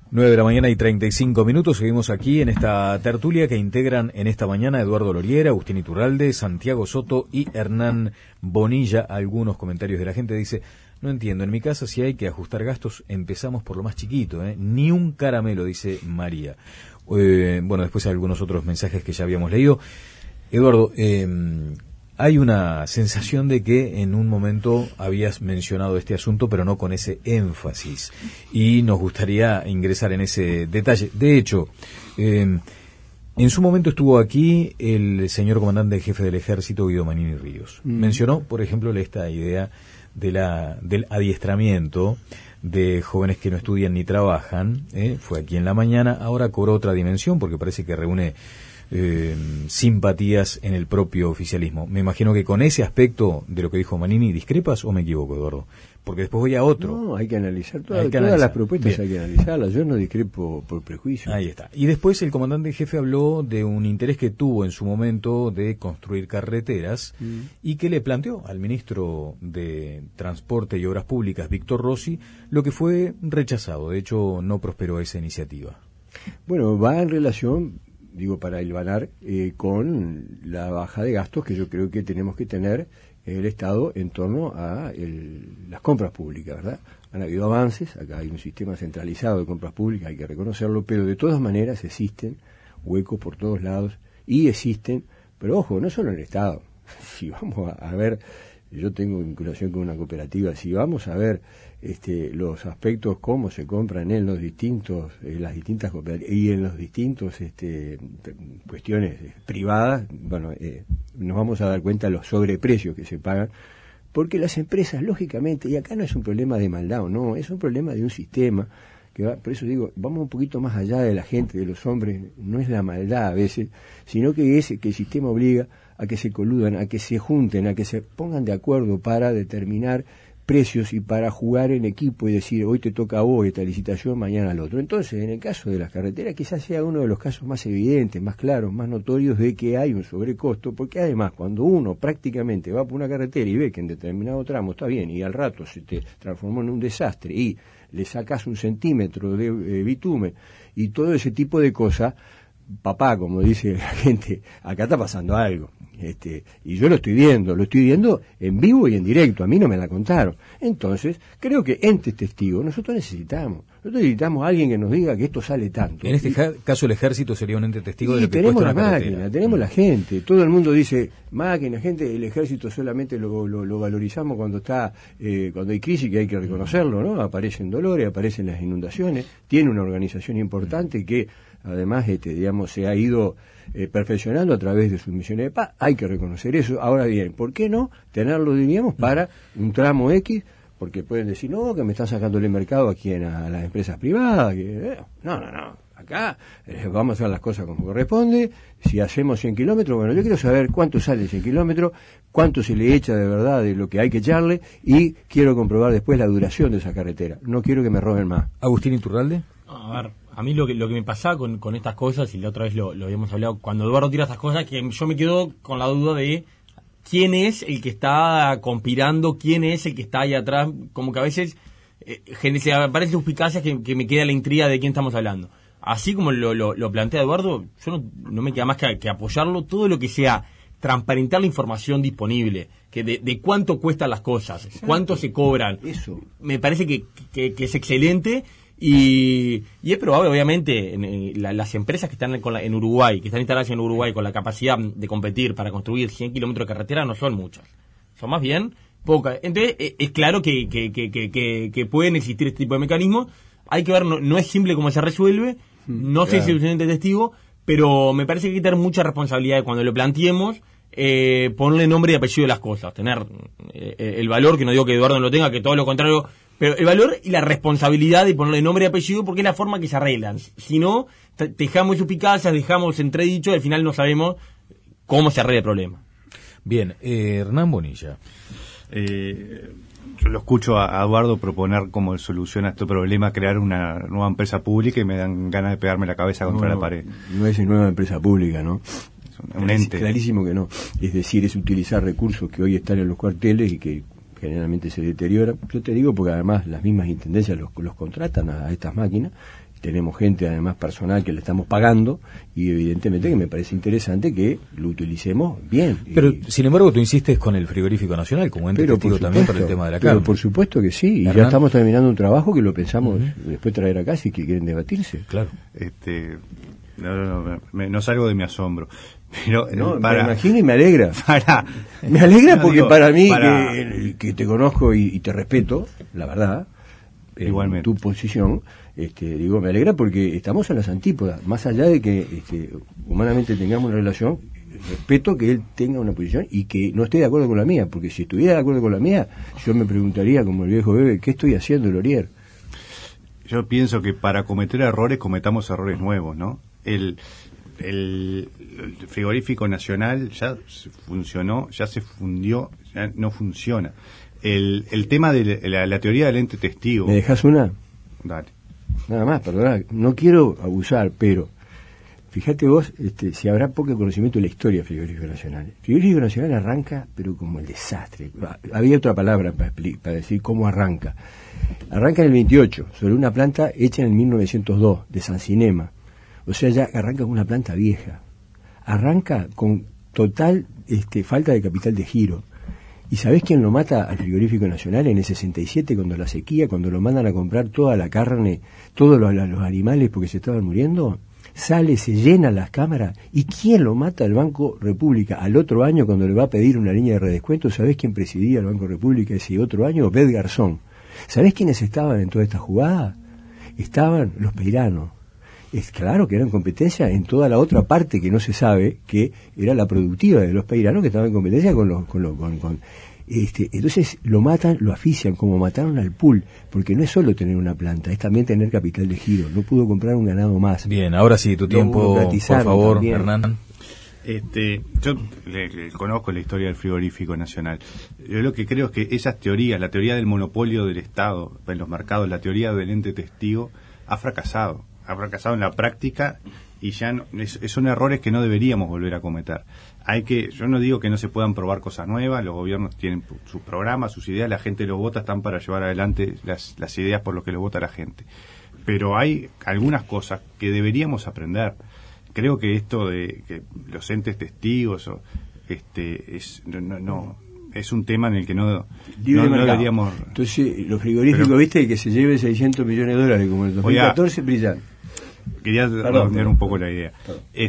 9:35 a.m. Seguimos aquí en esta tertulia que integran en esta mañana Eduardo Loriera, Agustín Iturralde, Santiago Soto y Hernán Bonilla. Algunos comentarios de la gente dice: no entiendo, en mi casa si hay que ajustar gastos empezamos por lo más chiquito, ni un caramelo, dice María. Bueno, después hay algunos otros mensajes que ya habíamos leído. Eduardo, hay una sensación de que en un momento habías mencionado este asunto, pero no con ese énfasis, y nos gustaría ingresar en ese detalle. De hecho, en su momento estuvo aquí el señor comandante jefe del Ejército, Guido Manini Ríos. Mencionó, por ejemplo, esta idea del adiestramiento de jóvenes que no estudian ni trabajan. Fue aquí en la mañana, ahora cobró otra dimensión porque parece que reúne simpatías en el propio oficialismo. Me imagino que con ese aspecto de lo que dijo Manini, ¿discrepas o me equivoco, Eduardo? Porque después voy a otro. No, hay que analizar todas las propuestas. Bien. Hay que analizarlas. Yo no discrepo por prejuicio. Ahí está. Y después el comandante jefe habló de un interés que tuvo en su momento de construir carreteras y que le planteó al ministro de Transporte y Obras Públicas, Víctor Rossi, lo que fue rechazado. De hecho, no prosperó esa iniciativa. Bueno, va en relación, digo, para hilvanar, con la baja de gastos que yo creo que tenemos que tener el Estado en torno a las compras públicas, ¿verdad? Han habido avances, acá hay un sistema centralizado de compras públicas, hay que reconocerlo, pero de todas maneras existen huecos por todos lados y existen, pero ojo, no solo en el Estado. Si vamos a ver, yo tengo vinculación con una cooperativa, si vamos a ver los aspectos, cómo se compran en los distintos, las distintas cooperativas y en los distintos cuestiones privadas, bueno, nos vamos a dar cuenta de los sobreprecios que se pagan, porque las empresas, lógicamente, y acá no es un problema de maldad o no, es un problema de un sistema que va, por eso digo, vamos un poquito más allá de la gente, de los hombres, no es la maldad a veces, sino que es que el sistema obliga a que se coludan, a que se junten, a que se pongan de acuerdo para determinar precios y para jugar en equipo y decir, hoy te toca a vos esta licitación, mañana al otro. Entonces, en el caso de las carreteras, quizás sea uno de los casos más evidentes, más claros, más notorios de que hay un sobrecosto, porque además, cuando uno prácticamente va por una carretera y ve que en determinado tramo está bien y al rato se te transformó en un desastre y le sacas 1 centímetro de bitumen y todo ese tipo de cosas, papá, como dice la gente, acá está pasando algo. Y yo lo estoy viendo en vivo y en directo, a mí no me la contaron. Entonces, creo que entes testigos nosotros necesitamos a alguien que nos diga que esto sale tanto. En este caso el Ejército sería un ente testigo de lo que tenemos cuesta la una máquina, carretera. tenemos la gente, todo el mundo dice máquina, gente, el Ejército solamente lo valorizamos cuando cuando hay crisis, que hay que reconocerlo, ¿no? Aparecen dolores, aparecen las inundaciones, tiene una organización importante que además digamos se ha ido perfeccionando a través de sus misiones de paz, hay que reconocer eso. Ahora bien, ¿por qué no tenerlo, diríamos, para un tramo X? Porque pueden decir, no, que me están sacando el mercado aquí a las empresas privadas. No, acá vamos a hacer las cosas como corresponde. Si hacemos 100 kilómetros, bueno, yo quiero saber cuánto sale 100 kilómetros, cuánto se le echa de verdad de lo que hay que echarle, y quiero comprobar después la duración de esa carretera. No quiero que me roben más. Agustín Iturralde. A ver, a mí lo que me pasaba con estas cosas, y la otra vez lo habíamos hablado, cuando Eduardo tira estas cosas, que yo me quedo con la duda de quién es el que está conspirando, quién es el que está ahí atrás, como que a veces se aparecen suspicacias que me queda la intriga de quién estamos hablando. Así como lo plantea Eduardo, yo no me queda más que apoyarlo, todo lo que sea transparentar la información disponible, que de cuánto cuestan las cosas, cuánto se cobran, eso me parece que es excelente. Y es probable, obviamente, las empresas que están en Uruguay, que están instaladas en Uruguay con la capacidad de competir para construir 100 kilómetros de carretera, no son muchas, son más bien pocas. Entonces, es claro que pueden existir este tipo de mecanismos. Hay que ver, no es simple cómo se resuelve, no sé si es suficiente testigo, pero me parece que hay que tener mucha responsabilidad cuando lo planteemos, ponerle nombre y apellido a las cosas, tener el valor, que no digo que Eduardo no lo tenga, que todo lo contrario, pero el valor y la responsabilidad de ponerle nombre y apellido, porque es la forma que se arreglan. Si no, dejamos suspicacias, dejamos entredicho, y al final no sabemos cómo se arregla el problema. Bien, Hernán Bonilla. Yo lo escucho a Eduardo proponer como solución a este problema crear una nueva empresa pública y me dan ganas de pegarme la cabeza contra la pared. No es una nueva empresa pública, ¿no? Es un ente. Clarísimo que no. Es decir, es utilizar recursos que hoy están en los cuarteles y que generalmente se deterioran. Yo te digo porque además las mismas intendencias los contratan a estas máquinas, tenemos gente además personal que le estamos pagando, y evidentemente que me parece interesante que lo utilicemos bien. Pero, sin embargo, tú insistes con el frigorífico nacional como ente testigo también para el tema de la carne. Pero por supuesto que sí, y Hernán, ya estamos terminando un trabajo que lo pensamos después traer acá si que quieren debatirse. Claro. No salgo de mi asombro. Pero, me imagino y me alegra. Me alegra porque para mí, que te conozco y te respeto, la verdad, igualmente, tu posición, me alegra porque estamos en las antípodas. Más allá de que humanamente tengamos una relación, respeto que él tenga una posición y que no esté de acuerdo con la mía, porque si estuviera de acuerdo con la mía, yo me preguntaría, como el viejo Bebe, ¿qué estoy haciendo, Lorier? Yo pienso que para cometer errores, cometamos errores nuevos, ¿no? El frigorífico nacional ya funcionó, ya se fundió, ya no funciona. El tema de la teoría del ente testigo. ¿Me dejas una? Dale. Nada más, perdona, no quiero abusar, pero fíjate vos si habrá poco conocimiento de la historia del frigorífico nacional. El frigorífico nacional arranca, pero como el desastre. Había otra palabra para decir cómo arranca. Arranca en el 28, sobre una planta hecha en el 1902, de San Cinema. O sea, ya arranca con una planta vieja. Arranca con total falta de capital de giro. ¿Y sabés quién lo mata al frigorífico nacional en el 67, cuando la sequía, cuando lo mandan a comprar toda la carne, todos los animales porque se estaban muriendo? Sale, se llenan las cámaras. ¿Y quién lo mata? El Banco República. Al otro año, cuando le va a pedir una línea de redescuento, ¿sabés quién presidía el Banco República ese otro año? Obed Garzón. ¿Sabés quiénes estaban en toda esta jugada? Estaban los peiranos. Es claro que eran competencia en toda la otra parte que no se sabe, que era la productiva de los peiranos, que estaban en competencia entonces lo matan, lo asfixian, como mataron al Pool, porque no es solo tener una planta, es también tener capital de giro. No pudo comprar un ganado más. Bien, ahora sí, tu tiempo, por favor, también. Hernán. Yo le conozco la historia del frigorífico nacional. Yo lo que creo es que esas teorías, la teoría del monopolio del Estado en los mercados, la teoría del ente testigo, ha fracasado en la práctica, y ya son errores que no deberíamos volver a cometer. Yo no digo que no se puedan probar cosas nuevas, los gobiernos tienen sus programas, sus ideas, la gente los vota, están para llevar adelante las ideas por lo que los vota la gente. Pero hay algunas cosas que deberíamos aprender. Creo que esto de que los entes testigos es un tema en el que no deberíamos. Entonces, los frigoríficos, viste, que se lleve $600 millones como en el 2014, brillan. Quería redondear un poco la idea.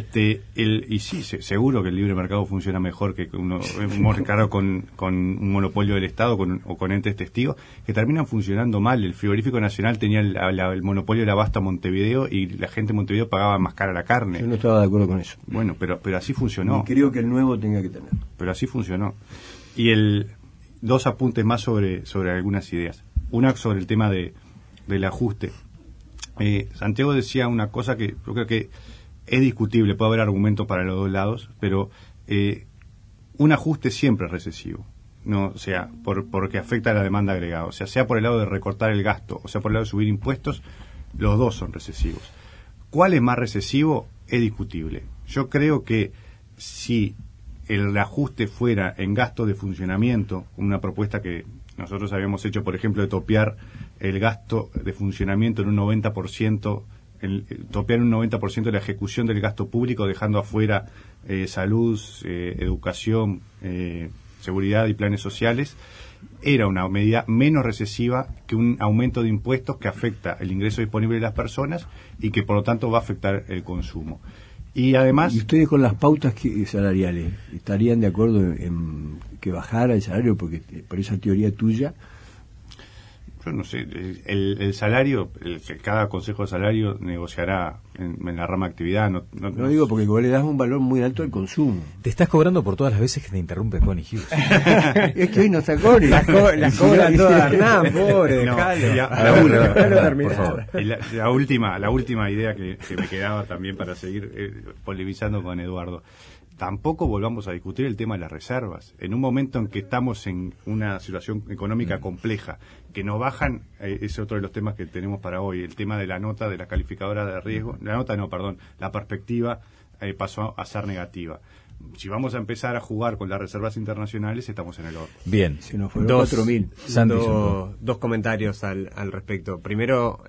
Y sí, seguro que el libre mercado funciona mejor que un mercado con un monopolio del Estado o con entes testigos, que terminan funcionando mal. El frigorífico nacional tenía el monopolio del abasto a Montevideo, y la gente de Montevideo pagaba más cara la carne. Yo no estaba de acuerdo con eso. Bueno, pero así funcionó. Y creo que el nuevo tenga que tener. Pero así funcionó. Y dos apuntes más sobre algunas ideas. Una sobre el tema del ajuste. Santiago decía una cosa que yo creo que es discutible, puede haber argumentos para los dos lados, pero un ajuste siempre es recesivo, no, o sea, porque afecta a la demanda agregada, o sea por el lado de recortar el gasto, o sea por el lado de subir impuestos, los dos son recesivos. ¿Cuál es más recesivo? Es discutible. Yo creo que si el ajuste fuera en gasto de funcionamiento, una propuesta que nosotros habíamos hecho, por ejemplo, de topear el gasto de funcionamiento en un 90%, topear un 90% de la ejecución del gasto público, dejando afuera salud, educación, seguridad y planes sociales, era una medida menos recesiva que un aumento de impuestos que afecta el ingreso disponible de las personas y que por lo tanto va a afectar el consumo. Y además... ¿Y ustedes con las pautas salariales estarían de acuerdo en que bajara el salario por esa teoría tuya? Yo no sé, el salario, cada consejo de salario negociará en la rama de actividad. No digo porque vos le das un valor muy alto al consumo. Te estás cobrando por todas las veces que te interrumpe Connie Hughes. Es que hoy no está Connie. Las cobra toda Hernán, pobre, la última idea que me quedaba también para seguir polemizando con Eduardo. Tampoco volvamos a discutir el tema de las reservas. En un momento en que estamos en una situación económica compleja, que no bajan, es otro de los temas que tenemos para hoy, el tema de la nota de la calificadora de riesgo, la perspectiva pasó a ser negativa. Si vamos a empezar a jugar con las reservas internacionales, estamos en el horno. Bien. Si no fueron 4.000. Dos comentarios al respecto. Primero,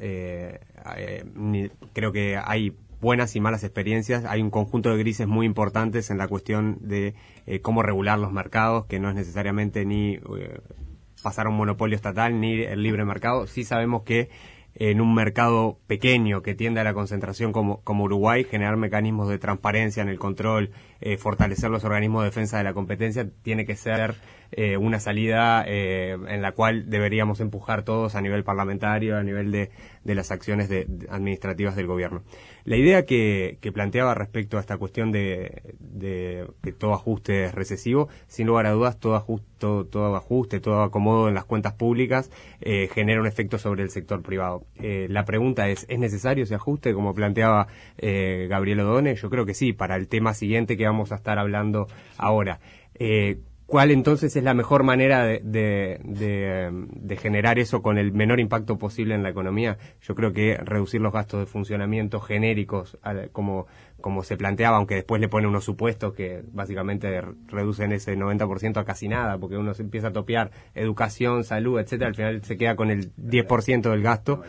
creo que hay buenas y malas experiencias. Hay un conjunto de grises muy importantes en la cuestión de cómo regular los mercados, que no es necesariamente ni pasar a un monopolio estatal ni el libre mercado. Sí sabemos que en un mercado pequeño que tiende a la concentración como Uruguay, generar mecanismos de transparencia en el control, fortalecer los organismos de defensa de la competencia, tiene que ser una salida en la cual deberíamos empujar todos a nivel parlamentario, a nivel de las acciones administrativas del gobierno. La idea que planteaba respecto a esta cuestión de que todo ajuste es recesivo, sin lugar a dudas, todo ajuste, todo acomodo en las cuentas públicas genera un efecto sobre el sector privado. La pregunta ¿es necesario ese ajuste, como planteaba Gabriel Odone? Yo creo que sí, para el tema siguiente que vamos a estar hablando ahora. ¿Cuál entonces es la mejor manera de generar eso con el menor impacto posible en la economía? Yo creo que reducir los gastos de funcionamiento genéricos, como se planteaba, aunque después le pone unos supuestos que básicamente reducen ese 90% a casi nada, porque uno se empieza a topear educación, salud, etcétera, al final se queda con el 10% del gasto,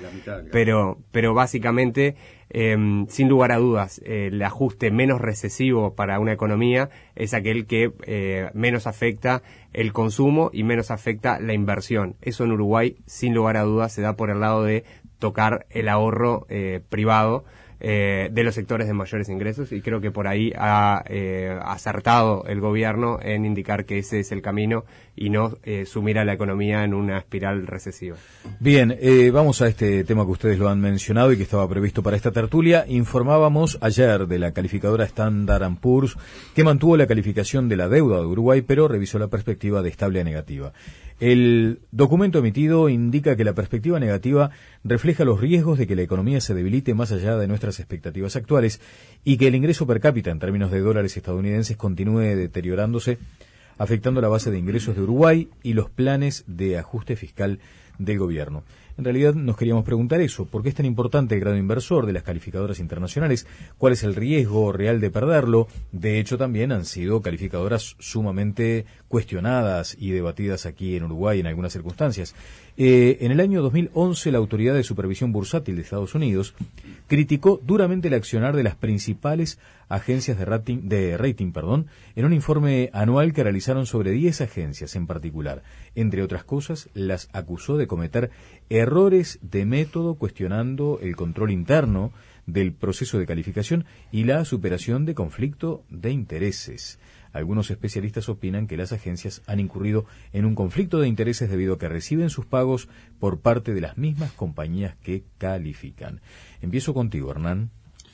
pero básicamente, sin lugar a dudas, el ajuste menos recesivo para una economía es aquel que menos afecta el consumo y menos afecta la inversión. Eso en Uruguay, sin lugar a dudas, se da por el lado de tocar el ahorro privado de los sectores de mayores ingresos, y creo que por ahí ha acertado el gobierno en indicar que ese es el camino y no sumir a la economía en una espiral recesiva. Bien, vamos a este tema que ustedes lo han mencionado y que estaba previsto para esta tertulia. Informábamos ayer de la calificadora Standard & Poor's, que mantuvo la calificación de la deuda de Uruguay, pero revisó la perspectiva de estable a negativa. El documento emitido indica que la perspectiva negativa refleja los riesgos de que la economía se debilite más allá de nuestras expectativas actuales y que el ingreso per cápita en términos de dólares estadounidenses continúe deteriorándose, afectando la base de ingresos de Uruguay y los planes de ajuste fiscal del gobierno. En realidad nos queríamos preguntar eso, ¿por qué es tan importante el grado inversor de las calificadoras internacionales? ¿Cuál es el riesgo real de perderlo? De hecho, también han sido calificadoras sumamente cuestionadas y debatidas aquí en Uruguay en algunas circunstancias. En el año 2011, la Autoridad de Supervisión Bursátil de Estados Unidos criticó duramente el accionar de las principales agencias de rating, en un informe anual que realizaron sobre 10 agencias en particular. Entre otras cosas, las acusó de cometer errores de método, cuestionando el control interno del proceso de calificación y la superación de conflicto de intereses. Algunos especialistas opinan que las agencias han incurrido en un conflicto de intereses debido a que reciben sus pagos por parte de las mismas compañías que califican. Empiezo contigo, Hernán.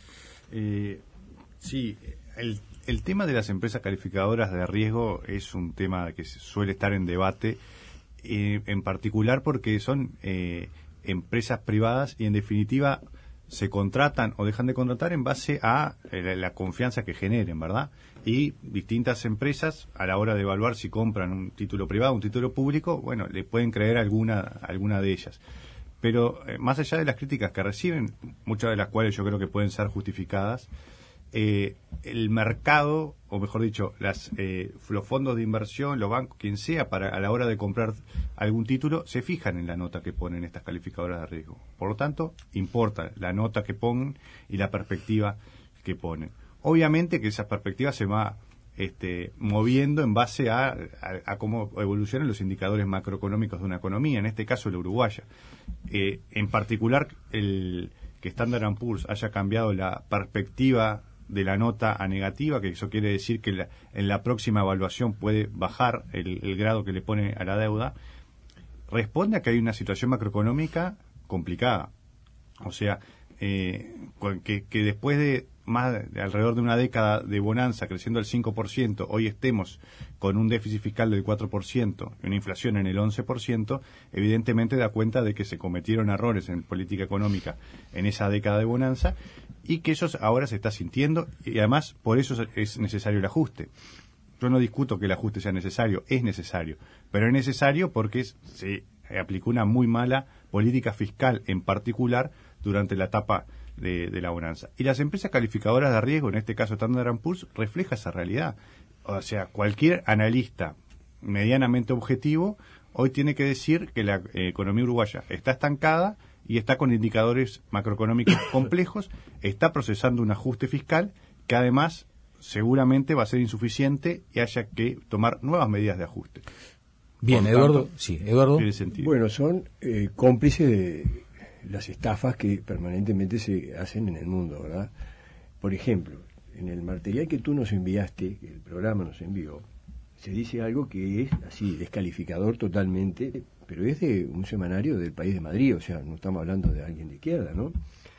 Sí, el tema de las empresas calificadoras de riesgo es un tema que suele estar en debate, en particular porque son empresas privadas y en definitiva se contratan o dejan de contratar en base a la confianza que generen, ¿verdad? Y distintas empresas, a la hora de evaluar si compran un título privado, un título público, bueno, le pueden creer alguna de ellas. Pero más allá de las críticas que reciben, muchas de las cuales yo creo que pueden ser justificadas, el mercado, o mejor dicho, los fondos de inversión, los bancos, quien sea, a la hora de comprar algún título, se fijan en la nota que ponen estas calificadoras de riesgo. Por lo tanto, importa la nota que ponen y la perspectiva que ponen. Obviamente que esa perspectiva se va moviendo en base a cómo evolucionan los indicadores macroeconómicos de una economía, en este caso la uruguaya. En particular, el que Standard & Poor's haya cambiado la perspectiva de la nota a negativa, que eso quiere decir que en la próxima evaluación puede bajar el grado que le pone a la deuda, responde a que hay una situación macroeconómica complicada. O sea, que después de alrededor de una década de bonanza creciendo al 5%, hoy estemos con un déficit fiscal del 4% y una inflación en el 11%, evidentemente da cuenta de que se cometieron errores en política económica en esa década de bonanza y que eso ahora se está sintiendo, y además por eso es necesario el ajuste. Yo no discuto que el ajuste sea necesario, es necesario, pero es necesario porque se aplicó una muy mala política fiscal, en particular durante la etapa de la bonanza. Y las empresas calificadoras de riesgo, en este caso Standard & Poor's, refleja esa realidad. O sea, cualquier analista medianamente objetivo hoy tiene que decir que la economía uruguaya está estancada y está con indicadores macroeconómicos complejos, está procesando un ajuste fiscal que además seguramente va a ser insuficiente y haya que tomar nuevas medidas de ajuste. Bien, Por Eduardo. tanto, Sí, Eduardo. tiene sentido. Bueno, son cómplices de las estafas que permanentemente se hacen en el mundo, ¿verdad? Por ejemplo, en el material que tú nos enviaste, que el programa nos envió, se dice algo que es así, descalificador totalmente, pero es de un semanario del País de Madrid, o sea, no estamos hablando de alguien de izquierda, ¿no?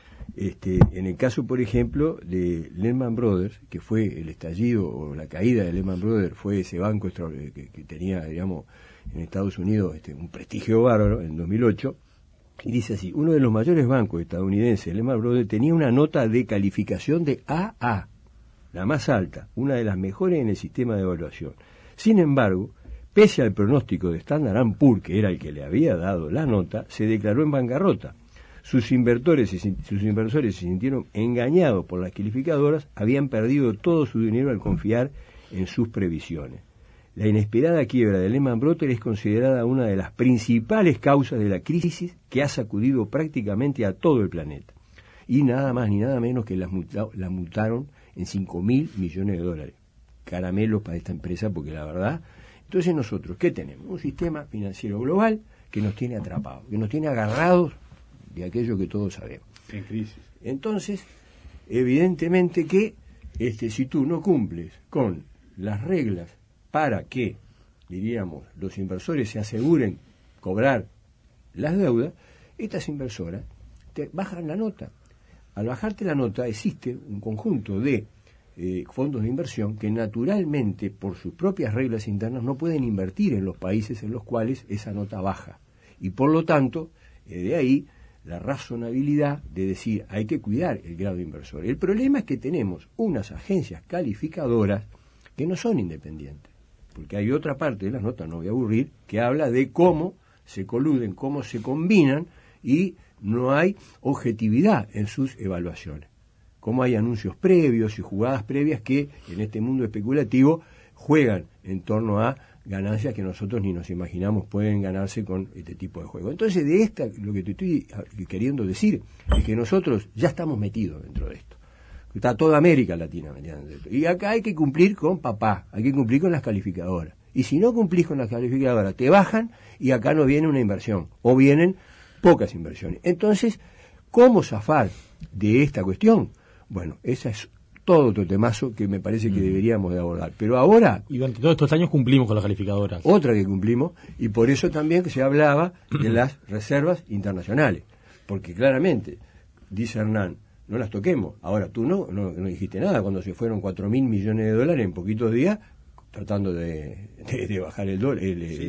En el caso, por ejemplo, de Lehman Brothers, que fue el estallido o la caída de Lehman Brothers, fue ese banco que tenía, digamos, en Estados Unidos un prestigio bárbaro en 2008, y dice así: uno de los mayores bancos estadounidenses, Lehman Brothers, tenía una nota de calificación de AA, la más alta, una de las mejores en el sistema de evaluación. Sin embargo, pese al pronóstico de Standard & Poor's, que era el que le había dado la nota, se declaró en bancarrota. Sus inversores se sintieron engañados por las calificadoras, habían perdido todo su dinero al confiar en sus previsiones. La inesperada quiebra de Lehman Brothers es considerada una de las principales causas de la crisis que ha sacudido prácticamente a todo el planeta. Y nada más ni nada menos que la multaron en $5.000 millones. Caramelos para esta empresa, porque la verdad... Entonces nosotros, ¿qué tenemos? Un sistema financiero global que nos tiene atrapados, que nos tiene agarrados de aquello que todos sabemos. En crisis. Entonces, evidentemente que si tú no cumples con las reglas para que, diríamos, los inversores se aseguren cobrar las deudas, estas inversoras te bajan la nota. Al bajarte la nota existe un conjunto de fondos de inversión que naturalmente, por sus propias reglas internas, no pueden invertir en los países en los cuales esa nota baja. Y por lo tanto, de ahí la razonabilidad de decir hay que cuidar el grado inversor. El problema es que tenemos unas agencias calificadoras que no son independientes, porque hay otra parte de las notas, no voy a aburrir, que habla de cómo se coluden, cómo se combinan y no hay objetividad en sus evaluaciones. Cómo hay anuncios previos y jugadas previas que en este mundo especulativo juegan en torno a ganancias que nosotros ni nos imaginamos pueden ganarse con este tipo de juego. Entonces, lo que te estoy queriendo decir es que nosotros ya estamos metidos dentro de esto. Está toda América Latina metida dentro de esto. Y acá hay que cumplir con papá, hay que cumplir con las calificadoras. Y si no cumplís con las calificadoras, te bajan y acá no viene una inversión, o vienen pocas inversiones. Entonces, ¿cómo zafar de esta cuestión? Bueno, esa es todo otro temazo que me parece que deberíamos de abordar. Pero ahora... Y durante todos estos años cumplimos con las calificadoras. Otra que cumplimos, y por eso también que se hablaba de las reservas internacionales. Porque claramente, dice Hernán, no las toquemos. Ahora, tú no dijiste nada cuando se fueron $4.000 millones en poquitos días tratando de bajar el dólar.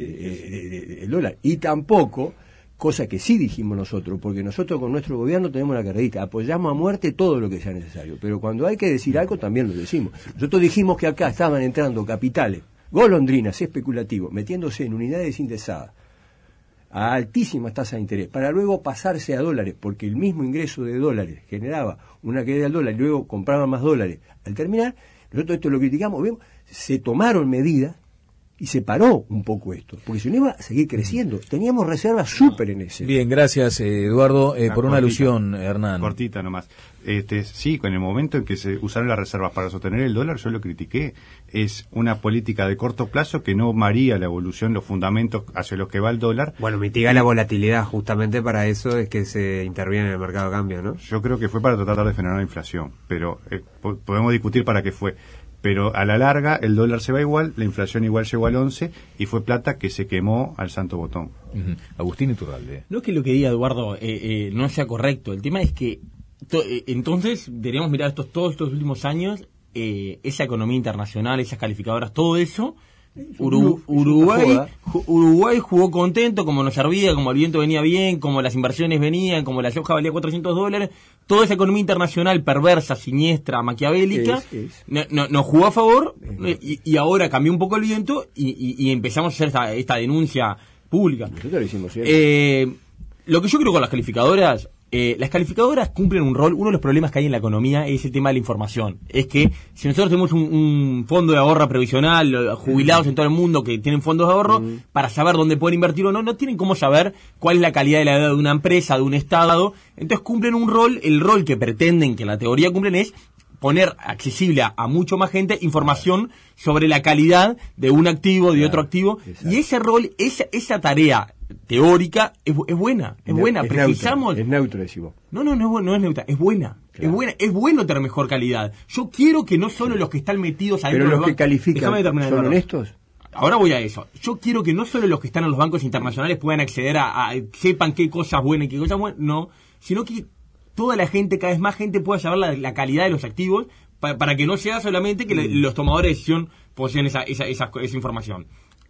El dólar. Y tampoco... cosa que sí dijimos nosotros, porque nosotros con nuestro gobierno tenemos la carrerita, apoyamos a muerte todo lo que sea necesario, pero cuando hay que decir algo también lo decimos. Nosotros dijimos que acá estaban entrando capitales, golondrinas, especulativos, metiéndose en unidades indexadas a altísimas tasas de interés, para luego pasarse a dólares, porque el mismo ingreso de dólares generaba una caída del dólar y luego compraban más dólares. Al terminar, nosotros esto lo criticamos, vemos, se tomaron medidas y se paró un poco esto, porque si no iba a seguir creciendo. Teníamos reservas súper en ese. Bien, gracias Eduardo. Por una cortita, alusión, Hernán. Cortita nomás. Sí, con el momento en que se usaron las reservas para sostener el dólar, yo lo critiqué. Es una política de corto plazo que no maría la evolución, los fundamentos hacia los que va el dólar. Bueno, mitiga la volatilidad, justamente para eso es que se interviene en el mercado de cambio, ¿no? Yo creo que fue para tratar de frenar la inflación, pero podemos discutir para qué fue. Pero a la larga el dólar se va igual, la inflación igual llegó al 11 y fue plata que se quemó al santo botón. Agustín Iturralde. No es que lo que diga Eduardo no sea correcto, el tema es que entonces deberíamos mirar todos estos últimos años, esa economía internacional, esas calificadoras, todo eso. Uruguay jugó contento, como nos servía, como el viento venía bien, como las inversiones venían, como la soja valía $400, toda esa economía internacional perversa, siniestra, maquiavélica, nos jugó a favor, y ahora cambió un poco el viento y empezamos a hacer esta denuncia pública. Nosotros lo hicimos lo que yo creo con las calificadoras, Las calificadoras cumplen un rol. Uno de los problemas que hay en la economía es el tema de la información. Es que si nosotros tenemos un fondo de ahorro previsional, jubilados en todo el mundo que tienen fondos de ahorro, para saber dónde pueden invertir o no tienen cómo saber cuál es la calidad de la deuda de una empresa, de un estado. Entonces cumplen un rol. El rol que pretenden, que en la teoría cumplen, es poner accesible a mucho más gente información sobre la calidad de un activo, de otro activo. Exacto. Y ese rol, esa tarea teórica es buena, es buena. Es Precisamos... Es neutro, decimos. No es neutra, es buena. Claro. Es buena, es bueno tener mejor calidad. Yo quiero que no solo los que están metidos ahí... Pero los que califican son honestos. Ahora voy a eso. Yo quiero que no solo los que están en los bancos internacionales puedan acceder a sepan qué cosas buenas y qué cosas buenas, no, sino que toda la gente, cada vez más gente pueda saber la calidad de los activos para que no sea solamente que los tomadores de decisión poseen esa información.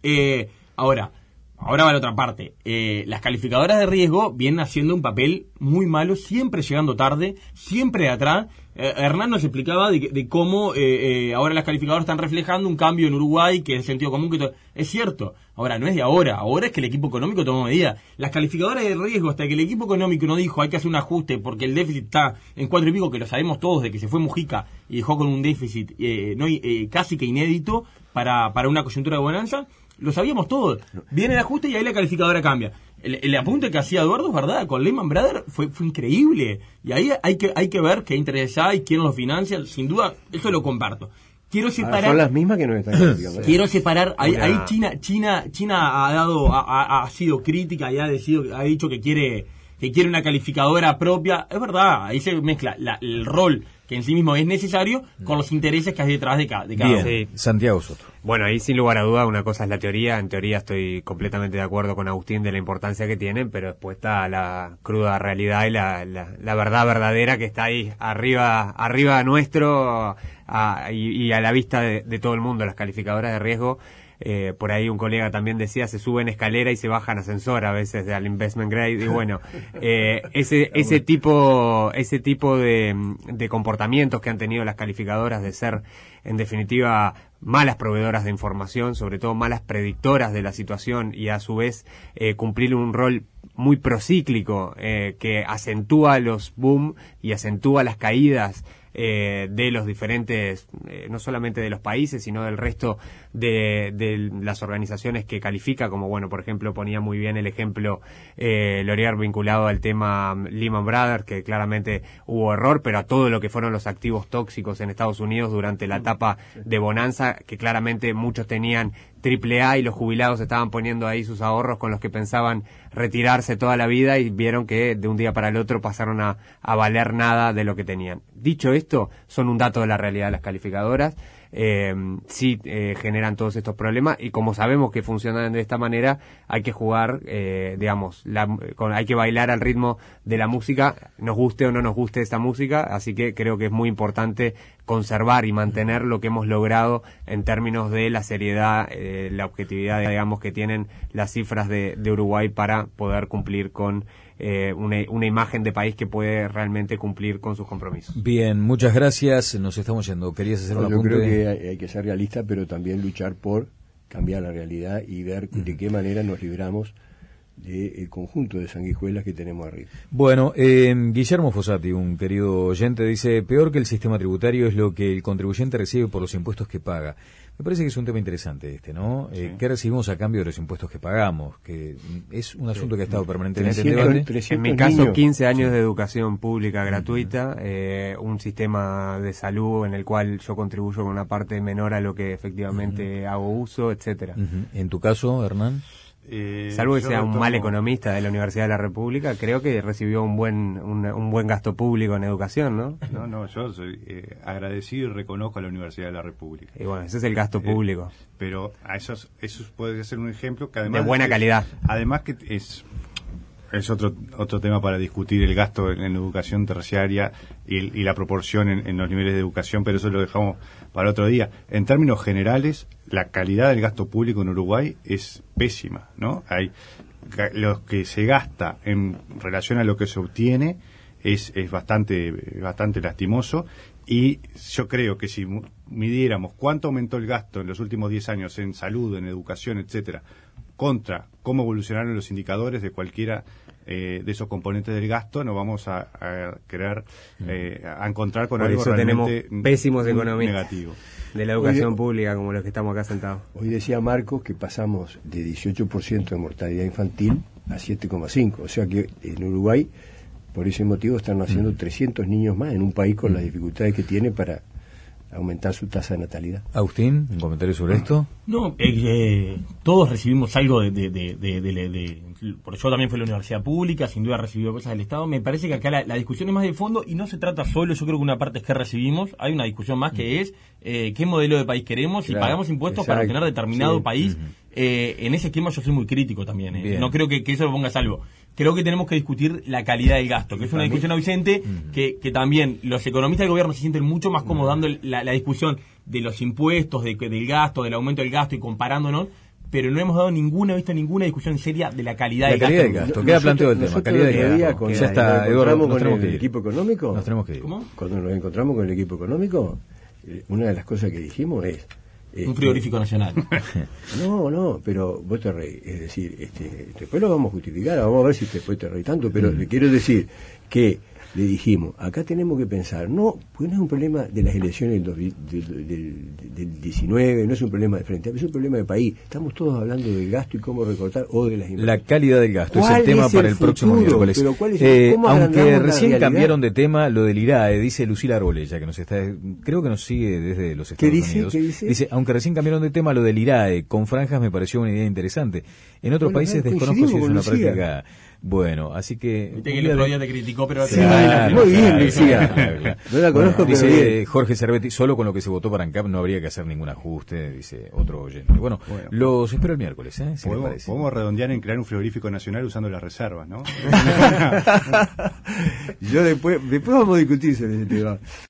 Ahora va la otra parte. Las calificadoras de riesgo vienen haciendo un papel muy malo, siempre llegando tarde, siempre de atrás. Hernán nos explicaba de cómo ahora las calificadoras están reflejando un cambio en Uruguay, que es sentido común, que todo. Es cierto. Ahora, no es de ahora es que el equipo económico tomó medidas. Las calificadoras de riesgo, hasta que el equipo económico no dijo hay que hacer un ajuste porque el déficit está en 4 y pico, que lo sabemos todos de que se fue Mujica y dejó con un déficit casi que inédito para una coyuntura de bonanza, lo sabíamos todos. Viene el ajuste y ahí la calificadora cambia. El apunte que hacía Eduardo es verdad, con Lehman Brothers fue increíble. Y ahí hay que ver qué interés hay, quién los financia, sin duda, eso lo comparto. Quiero separar. Son las mismas que nos están calificando. Quiero separar. Ahí China ha sido crítica y ha dicho que quiere una calificadora propia. Es verdad, ahí se mezcla el rol que en sí mismo es necesario con los intereses que hay detrás de cada uno. Sí. Santiago Soto. Bueno, ahí sin lugar a duda una cosa es la teoría. En teoría estoy completamente de acuerdo con Agustín de la importancia que tienen, pero después está la cruda realidad y la verdad verdadera que está ahí arriba nuestro y a la vista de todo el mundo. Las calificadoras de riesgo, por ahí un colega también decía, se suben escalera y se bajan ascensor a veces al investment grade. Y bueno, ese tipo de comportamientos que han tenido las calificadoras de ser, en definitiva, malas proveedoras de información, sobre todo malas predictoras de la situación, y a su vez cumplir un rol muy procíclico que acentúa los boom y acentúa las caídas de los diferentes, no solamente de los países, sino del resto de las organizaciones que califica, como bueno, por ejemplo, ponía muy bien el ejemplo L'Oréal vinculado al tema Lehman Brothers, que claramente hubo error, pero a todo lo que fueron los activos tóxicos en Estados Unidos durante la etapa de bonanza, que claramente muchos tenían AAA y los jubilados estaban poniendo ahí sus ahorros con los que pensaban retirarse toda la vida y vieron que de un día para el otro pasaron a valer nada de lo que tenían. Dicho esto, son un dato de la realidad de las calificadoras. Sí generan todos estos problemas, y como sabemos que funcionan de esta manera, hay que jugar, hay que bailar al ritmo de la música, nos guste o no nos guste esta música, así que creo que es muy importante conservar y mantener lo que hemos logrado en términos de la seriedad, la objetividad, digamos, que tienen las cifras de Uruguay para poder cumplir con una imagen de país que puede realmente cumplir con sus compromisos. Bien, muchas gracias, nos estamos yendo. ¿Querías hacer un apunte? Yo creo que hay que ser realista, pero también luchar por cambiar la realidad y ver de qué manera nos libramos del conjunto de sanguijuelas que tenemos arriba. Bueno, Guillermo Fossati, un querido oyente, dice: peor que el sistema tributario es lo que el contribuyente recibe por los impuestos que paga. Me parece que es un tema interesante ¿no? Sí. ¿Qué recibimos a cambio de los impuestos que pagamos? Que es un asunto que ha estado permanentemente en debate. En mi caso, 15 años de educación pública gratuita, un sistema de salud en el cual yo contribuyo con una parte menor a lo que efectivamente hago uso, etcétera. ¿En tu caso, Hernán? Salvo que sea un mal economista de la Universidad de la República, creo que recibió un buen gasto público en educación, ¿no? No, yo soy agradecido y reconozco a la Universidad de la República. Y bueno, ese es el gasto público. Pero a eso puede ser un ejemplo que además... de buena calidad. Además que es otro tema para discutir el gasto en educación terciaria y la proporción en los niveles de educación, pero eso lo dejamos para otro día. En términos generales, la calidad del gasto público en Uruguay es pésima, ¿no? Lo que se gasta en relación a lo que se obtiene es bastante lastimoso, y yo creo que si midiéramos cuánto aumentó el gasto en los últimos 10 años en salud, en educación, etcétera, contra cómo evolucionaron los indicadores de cualquiera de esos componentes del gasto nos vamos a querer a encontrar con Por algo eso tenemos realmente pésimos muy economistas negativo. de la educación pública, como los que estamos acá sentados. Hoy decía Marcos que pasamos de 18% de mortalidad infantil a 7,5%. O sea que en Uruguay, por ese motivo, están naciendo 300 niños más en un país con las dificultades que tiene para aumentar su tasa de natalidad. Agustín, ¿un comentario sobre esto? No, todos recibimos algo por yo también fui a la universidad pública, sin duda he recibido cosas del Estado. Me parece que acá la discusión es más de fondo y no se trata solo, yo creo que una parte es que recibimos, hay una discusión más que es qué modelo de país queremos, Claro, y pagamos impuestos exacto, para tener determinado sí. país. En ese esquema yo soy muy crítico también. Bien. No creo que eso lo ponga a salvo. Creo que tenemos que discutir la calidad del gasto, que es una discusión, Vicente, que también los economistas del gobierno se sienten mucho más cómodos dando la discusión de los impuestos, del gasto, del aumento del gasto y comparándonos, pero no hemos dado ninguna discusión seria de la calidad del gasto. Queda planteado el tema, calidad del gasto. Ya Ya está, está, Eduardo, nos con tenemos que el ir. equipo económico. Nos tenemos que ir. ¿Cómo? Cuando nos encontramos con el equipo económico, una de las cosas que dijimos es... Un frigorífico nacional. No, pero vos te reís. Es decir, después lo vamos a justificar, vamos a ver si después te reís tanto, pero le quiero decir que le dijimos, acá tenemos que pensar, porque no es un problema de las elecciones del 19, no es un problema de frente, es un problema de país. Estamos todos hablando del gasto y cómo recortar o de las inversiones. La calidad del gasto es el ¿Cuál tema es para el el próximo futuro? miércoles. Pero ¿cuál es cómo agrandamos Aunque la recién realidad? cambiaron de tema, lo del IRAE, dice Lucila Arbolella, que creo que nos sigue desde los Estados Unidos. ¿Qué dice? Dice, aunque recién cambiaron de tema, lo del IRAE con franjas me pareció una idea interesante. En otros países desconozco si es una práctica. Bueno, así que... Viste que el otro día te criticó, pero... Claro, muy bien, claro, decía. claro. No la conozco, pero dice bien. Jorge Cervetti, solo con lo que se votó para ANCAP no habría que hacer ningún ajuste, dice otro oyente. Bueno, los espero el miércoles, si les parece. Podemos redondear en crear un frigorífico nacional usando las reservas, ¿no? Yo después vamos a discutir sobre ese tema.